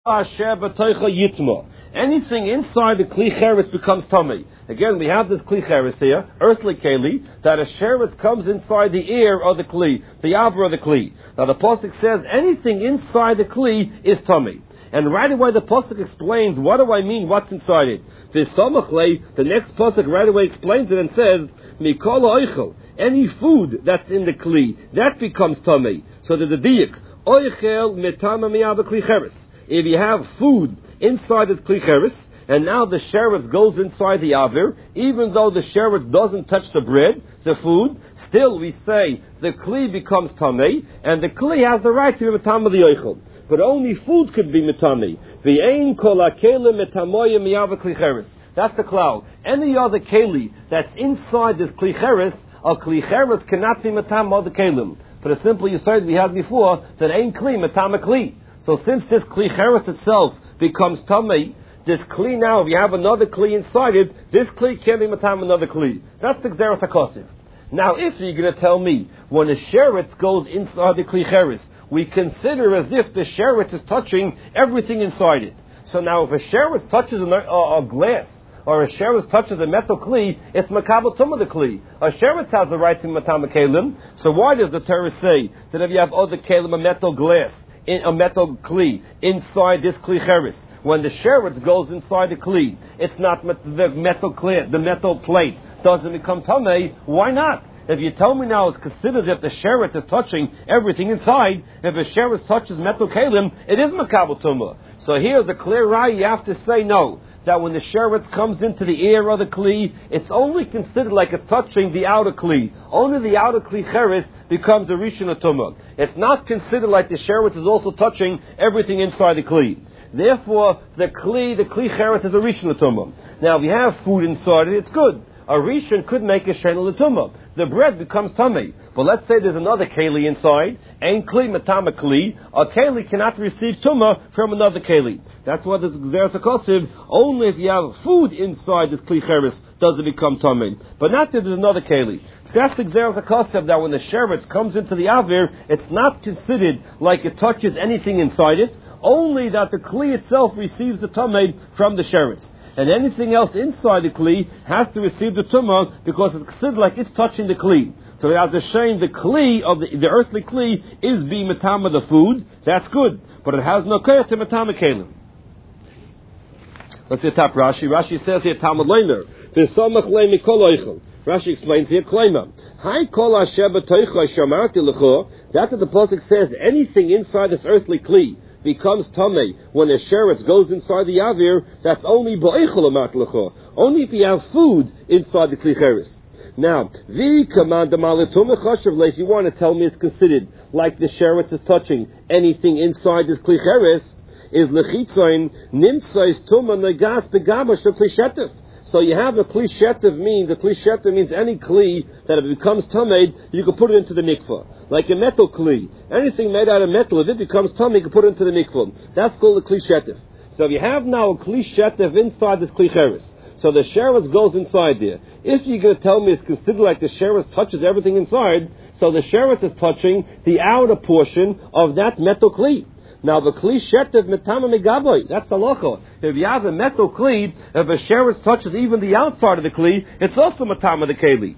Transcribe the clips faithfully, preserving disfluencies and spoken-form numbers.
asher b'toicha yitma. Anything inside the kli cheres becomes tummy. Again, we have this kli cheres here, earthly keli, that a sheretz comes inside the ear of the kli, the aver of the kli. Now the pasuk says anything inside the kli is tummy. And right away the pasuk explains, what do I mean, what's inside it? V'samachlei, the next pasuk right away explains it and says, mikol oichel, any food that's in the kli, that becomes tummy. So there's a diuk, oichel metama mi'ava kli cheres. If you have food inside this kli cheres, and now the sheretz goes inside the aver, even though the sheretz doesn't touch the bread, the food, still we say the kli becomes tamei, and the kli has the right to be metama the oichel. But only food could be metami. V'ein kol hakeli metamoya mi'ava kli cheres. That's the cloud. Any other keli that's inside this kli cheres, a kli cheres cannot be metam other kelim. For the simple you said we had before, that ain't kli metama kli. So since this kli cheres itself becomes tamei, this kli now, if you have another kli inside it, this kli can't be matam another kli. That's the gzeras hakosiv. Now, if you're going to tell me when a sheretz goes inside the kli cheres, we consider as if the sheretz is touching everything inside it. So now, if a sheretz touches a, a, a glass or a sheretz touches a metal kli, it's makabel tumah the kli. A sheretz has the right to matam kelim. So why does the Torah say that if you have other kelim, a metal glass, in a metal kli inside this kli cheres? When the sheretz goes inside the kli, it's not met, the metal kli, the metal plate doesn't become tamei. Why not? If you tell me now it's considered if the sheretz is touching everything inside, if a sheretz touches metal kelim, it is makabel tumah. So here's a clear right. You have to say no. That when the sheretz comes into the ear of the kli, it's only considered like it's touching the outer kli. Only the outer kli cheres becomes a rishon tumah. It's not considered like the sheretz is also touching everything inside the kli. Therefore, the kli, the kli cheres is a rishon tumah. Now, if you have food inside it, it's good. A rishon could make a shein l'tumah. The bread becomes tummy. But let's say there's another keli inside, ain't kli matama kli. A keli cannot receive tumah from another keli. That's what the gzeras hakosiv. Only if you have food inside this kli cheres does it become tummy. But not that there's another keli. That's the gzeras hakosiv, that when the sheretz comes into the aver, it's not considered like it touches anything inside it. Only that the kli itself receives the tumah from the sheretz. And anything else inside the kli has to receive the tumah because it's considered like it's touching the kli. So as a shame, the kli of the, the earthly kli is being matama the food. That's good, but it has no kaya to matama kelim. Let's see top Rashi. Rashi says here Talmud Leimer. V'samach le mikol oichel. Rashi explains here Kleima. Hi kol asher b'toicha shamarti lecho. That's what the pasuk says. Anything inside this earthly kli becomes tamei when the sheretz goes inside the avir. That's only ba'eichel amat lecho. Only if you have food inside the kli cheres. Now, the command if you want to tell me it's considered like the sheretz is touching anything inside this kli cheres, is lechitzain nimtzais tuma negas begaba shel kli shetif. So you have a kli shetif means a kli shetif means any kli that if it becomes tamed, you can put it into the mikvah. Like a metal kli, anything made out of metal, if it becomes tamed, you can put it into the mikvah. That's called a kli shetif. So if you have now a kli shetif inside this kli cheres, so the sheretz goes inside there. If you're going to tell me it's considered like the sheretz touches everything inside, so the sheretz is touching the outer portion of that metal kli. Now the kli shetiv metama megaboy. That's the locha. If you have a metal kli, if a sheretz touches even the outside of the kli, it's also metama the keli.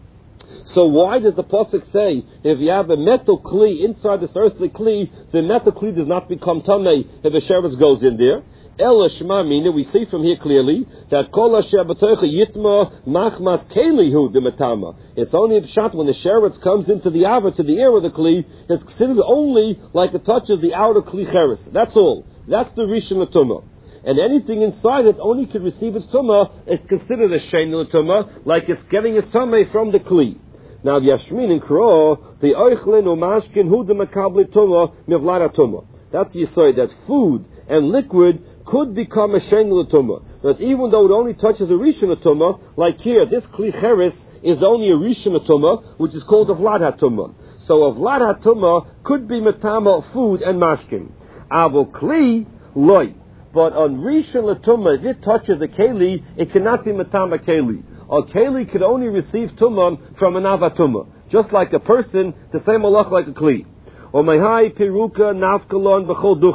So why does the pasuk say if you have a metal kli inside this earthly kli, the metal kli does not become tamei if a sheretz goes in there? Ela shema mina, we see from here clearly that kol asher b'toicha yitma machmas keli hu de metama. It's only a shot when the sheretz comes into the ava to the ear of the kli, it's considered only like it touches the outer kli cheres. That's all. That's the rishon l'tumah. And anything inside it only can receive its tumah. It's considered a shein l'tumah, like it's getting its tumah from the kli. Now Yashmin and Kro, the oichlin umashkin hu de makabli tumah mivlara tumah. That's you say that food and liquid could become a shein l'tumah. Because even though it only touches a rishon l'tumah, like here, this kli cheres is only a rishon l'tumah, which is called a vlad hatumah. So a vlad hatumah could be metama food and mashkin. Avo kli loy. But on rishon l'tumah, if it touches a keli, it cannot be metama keli. A keli could only receive tumah from an avatumah. Just like a person, the same malach like a kli. Or mehai peruka nafkalon b'chol duchta.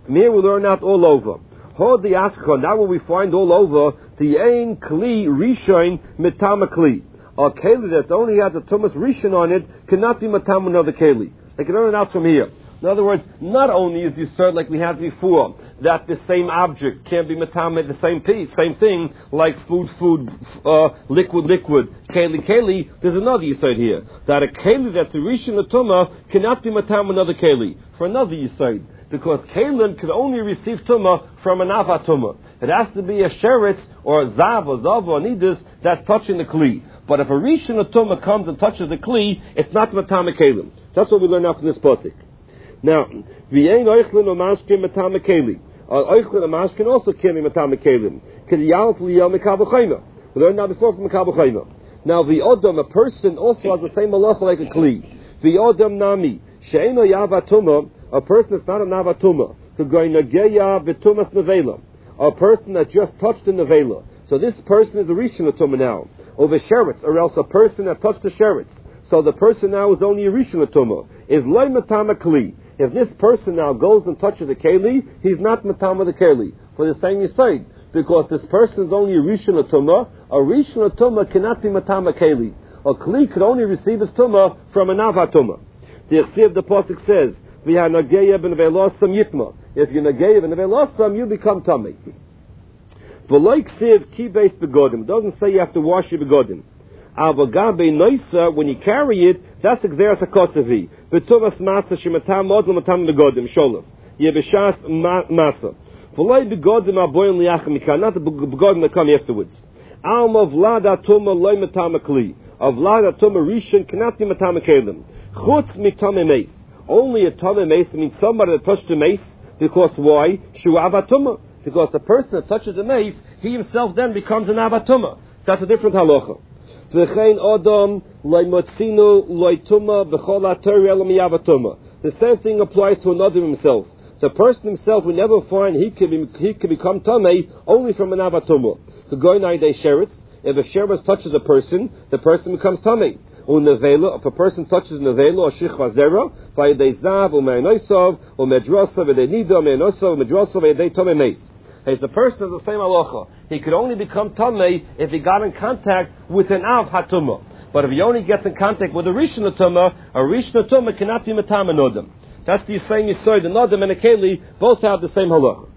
From here we learn out all over. Hold the askon. Now what we find all over, the ein kli rishon mitama kli. A keli that's only has a tumas rishon on it cannot be matam another keli. They can learn it out from here. In other words, not only is the third like we had before, that the same object can be matame the same piece, same thing, like food, food, uh, liquid, liquid, keli, keli. There's another yisod here, that a keli that's a rishon tumah cannot be matame another keli, for another yisod, because kelim can only receive tumah from an ava tumah. It has to be a sheretz or a zav or zav or nidus that's touching the kli. But if a rishon tumah comes and touches the kli, it's not matame kelim. That's what we learn out from this pasuk. Now, v'yein oichlin or mashkin matame keli. Oichlin or mashkin also can be matame kelim. K'diyal t'liyah mekabel chayma. We learned that before from mekabel chayma. Now, v'odam, a person also has the same malacha like a kli. V'odam nami. She'eno yavatuma, a person that's not a navatuma. K'goy nageya v'tumas nevela. A person that just touched the nevela. So this person is a rishon atuma now. Or v'sheretz, or else a person that touched the sheretz. So the person now is only a rishon atuma. Is loy matama kli. If this person now goes and touches a keli, he's not matama the keli. For the same yisod, because this person is only a rishon atuma. A rishon atuma cannot be matama keli. A kli could only receive his tuma from an avatuma. The Yechsiv the pasuk says, "V'ha nageya b'nevelosam yitma." If you're nageya b'nevelosam, you become tummy. V'loy ksiv ki beis begodim. Doesn't say you have to wash your begodim. Avagabe noisa, when you carry it, that's exeras hakosavi. Betuvas masa shematam mod l'matam begodim sholem. Yebeshas masa. V'loy begodim aboyin liachem mikan. Not the begodim that come afterwards. Alma vlada tuma loy matam kli. A vlada tuma rishon cannot be matam kelim. Chutz mitame meis. Only a tame meis means somebody that touched a mace. Because why? Shu avatuma. Because the person that touches a mace, he himself then becomes an avatuma. That's a different halacha. The same thing applies to another himself. The person himself we never find he can be, he can become tamei only from an avatuma. The goy naidei sheretz. If a sheretz touches a person, the person becomes tamei. Or nevela, if a person touches nevela or shichva zera, vayidei zav or meinosav or medrosa v'dei nida meinosav medrosa v'dei tamei meis. As the person of the same halacha, he could only become tamei if he got in contact with an av hatuma. But if he only gets in contact with a rishon hatuma, a rishon hatuma cannot be matam anodam. That's the same yisod. The nodam and a keli both have the same halacha.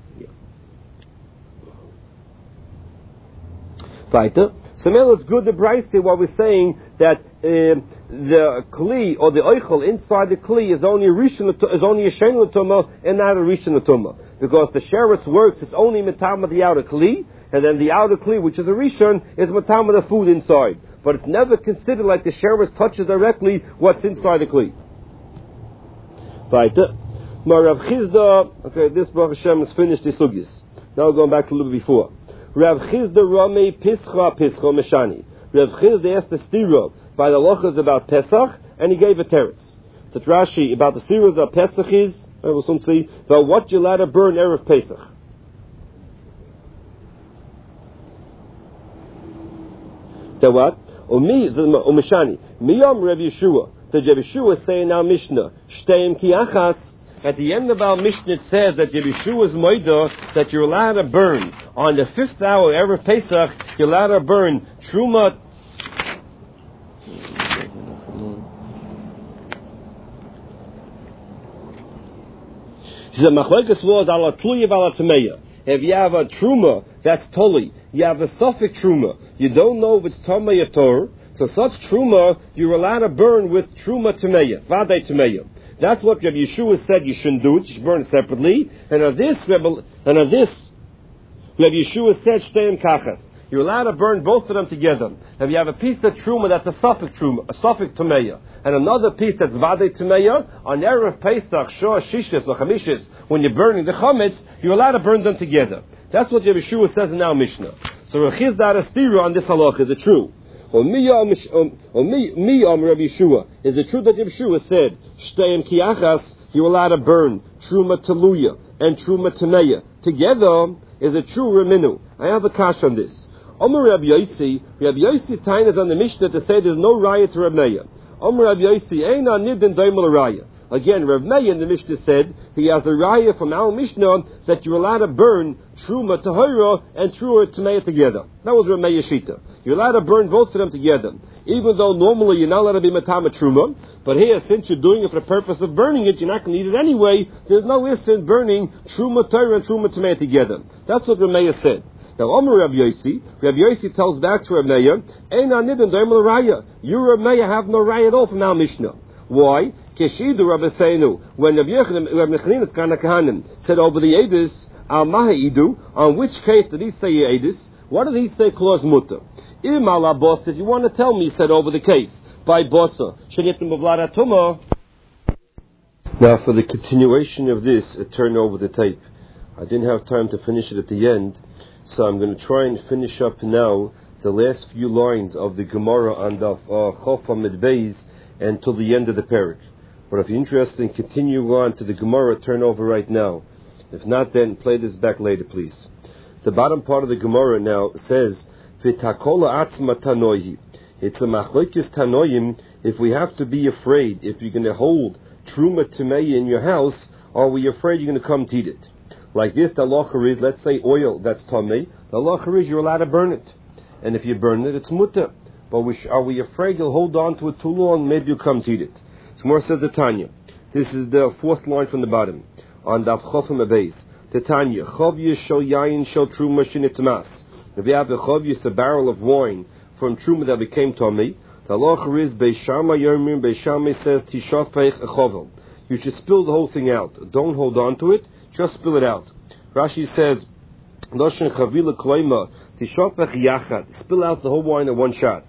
Weiter. So now it's good to brace here what we're saying that uh, the kli or the oichel inside the kli is only a rishon is only a shein hatuma and not a rishon hatuma. Because the sheretz works, it's only matam of the outer kli, and then the outer kli, which is a rishon, is matam of the food inside. But it's never considered like the sheretz touches directly what's inside the kli. Right. Rav Chizda, okay, this Baruch Hashem is finished the sugis. Now we're going back to a little bit before. Rav Chizda Rami Pischa Pischa Meshani. Rav Chizda asked the stira by the lochas about Pesach, and he gave a teretz. So Rashi about the stiras of Pesach is, I will soon see, but what you allowed to burn Erev Pesach. So what? Umi, Umishani. Miyam Rav Yeshua. The Rav Yeshua is saying now Mishnah. Shteim ki achas. At the end of our Mishnah it says that Rav Yeshua's moida that you're allowed to burn. On the fifth hour Erev Pesach, you're allowed to burn Truma. She said, Machlekes was ala tluya v'ala tameya. If you have a truma, that's toli. You have a suffix truma. You don't know if it's tamei or tor. So such truma, you're allowed to burn with truma tameya, vadei tameya. That's what Rabbi Yeshua said you shouldn't do it. You should burn it separately. And on this, and on this, Rabbi Yeshua said shteim kachas. You're allowed to burn both of them together. If you have a piece of truma that's a suffix truma, a suffix tameya, and another piece that's vadei tameya, on Erev Pesach, Shor, Shishis, or Chamishis, when you're burning the chametz, you're allowed to burn them together. That's what Rabbi Yeshua says in our Mishnah. So Rechiz Dara Stira on this halach, is it true? Or Miyam Rabbi Yeshua, is it true that Rabbi Yeshua said, Shteim Kiachas, you're allowed to burn Truma Taluya and Truma Tameya together? Is it true, Reminu? I have a kash on this. Omer Rabbi Yossi, Rabbi Yossi Tain is on the Mishnah to say there's no raya to Rabbi Meir. Omer Rabbi Yossi, Eina Nidin Daimel Raya. Again, Rav Meir in the Mishnah said he has a raya from our Mishnah that you're allowed to burn Truma Tahira and Truma Tameya together. That was Rav Meir's Shita. You're allowed to burn both of them together. Even though normally you're not allowed to be Matama Truma, but here, since you're doing it for the purpose of burning it, you're not going to eat it anyway, there's no issue in burning Truma Tahira and Truma Tameya together. That's what Rav Meir said. Now, Omer Rav Yosi, Rav Yosi tells back to Rav Meir, Ein anidin doimel raya. You, Rav Meir, have no raya at all from our Mishnah. Why? Keshidu Rabbi Seinu, when Rav Yechanan Kana Kahanim said over the Edis, Al Mahaidu, on which case did he say Edis? What did he say clause mutter? Im ala boss, if you want to tell me, he said over the case, by bossa, Shenitim Bavlada Tuma. Now for the continuation of this, I turn over the tape. I didn't have time to finish it at the end, so I'm going to try and finish up now the last few lines of the Gemara on the Chof Amid Beis until the end of the parak. But if you're interested in continuing on to the Gemara, turn over right now. If not, then play this back later, please. The bottom part of the Gemara now says, V'takola atzma tanoyi. It's a machlokes tanoyim. If we have to be afraid, if you're going to hold truma tamei in your house, are we afraid you're going to come to eat it? Like this, the halacha is, let's say oil that's tamei. The halacha is you're allowed to burn it, and if you burn it, it's mutter. But we sh- are we afraid you'll hold on to it too long? Maybe you'll come to eat it. So more says the Tanya. This is the fourth line from the bottom on Daf Chofim Abeis. The Tanya, Chovya shel yayin shel truma shenitmas. If you have the Chovya, a barrel of wine from truma that became tamei, the halacha is Beishama Yomim. Beishama says Tishafech Echovel. You should spill the whole thing out. Don't hold on to it. Just spill it out. Rashi says, Loshen Chavila Kloima Tishafech Yachad. Spill out the whole wine in one shot.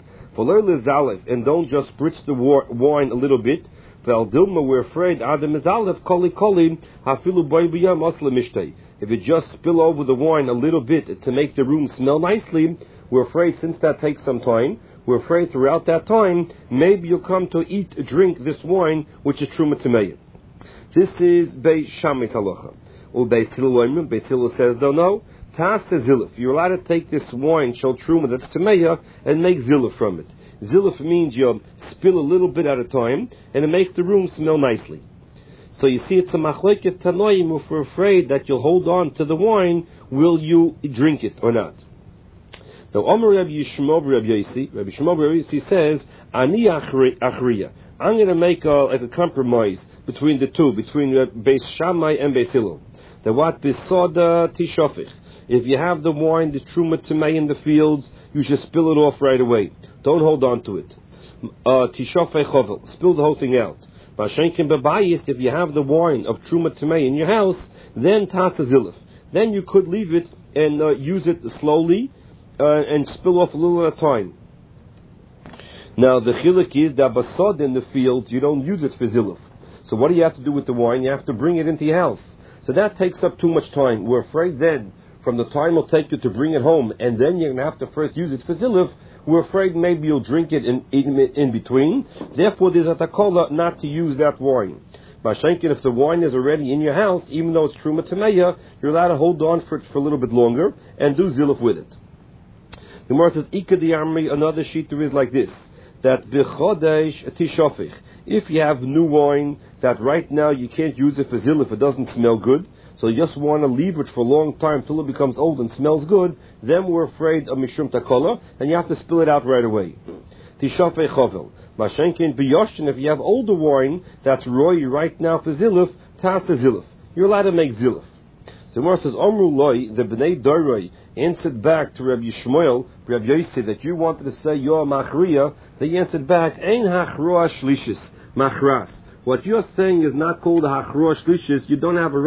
And don't just spritz the wine a little bit. We're afraid Adam is Aleph Koli Koli Hafilu Boybiyam Osla Mishtei. If you just spill over the wine a little bit to make the room smell nicely, we're afraid since that takes some time, we're afraid throughout that time, maybe you'll come to eat, drink this wine, which is Truma Tameya. This is Beis Shammai Halacha. Or Beis Hillel, Beis Hillel says, no, no. Tas zilif. You're allowed to take this wine, shel truma, that's tameya, and make zilif from it. Zilif means you spill a little bit at a time, and it makes the room smell nicely. So you see, it's a machlokes tanoim. If we're afraid that you'll hold on to the wine, will you drink it or not? Now, Omer Rabbi Yishmael Rabbi Yosi, Rabbi Yishmael Rabbi Yosi says, Ani achriya. I'm going to make a, like a compromise between the two, between Beis Shammai and Beis Hillel. The what bisoda tishofich. If you have the wine, the truma tamei in the fields, you should spill it off right away. Don't hold on to it. Tishofei chovel. Spill the whole thing out. Mashenkin bebayis. If you have the wine of truma tamei in your house, then tasa zilif. Then you could leave it and uh, use it slowly uh, and spill off a little at a time. Now the chiluk is that basod in the fields, you don't use it for zilif. So what do you have to do with the wine? You have to bring it into your house. So that takes up too much time. We're afraid then, from the time it'll take you to bring it home, and then you're going to have to first use it for zilif, we're afraid maybe you'll drink it in, in, in between. Therefore, there's a takola not to use that wine. Mashenkin, if the wine is already in your house, even though it's truma tameya, you're allowed to hold on for it for a little bit longer and do zilif with it. The Gemara says, Ika di Amri, another sheeter is like this, that b'chodesh tishofich. If you have new wine that right now you can't use it for zilif, it doesn't smell good, so you just want to leave it for a long time till it becomes old and smells good, then we're afraid of mishum takola, and you have to spill it out right away. Tishafei chovel. Mashenkin b'yoshin, if you have older wine that's roy right now for zilif, tasa zilif. You're allowed to make zilif. So Gemara says, Omru loy, the b'nei doroi answered back to Rabbi Yishmael, Rabbi Yosi, that you wanted to say you're machriya. They answered back, Ein hachroa shlishis, machras. What you're saying is not called a hachroa shlishis. You don't have a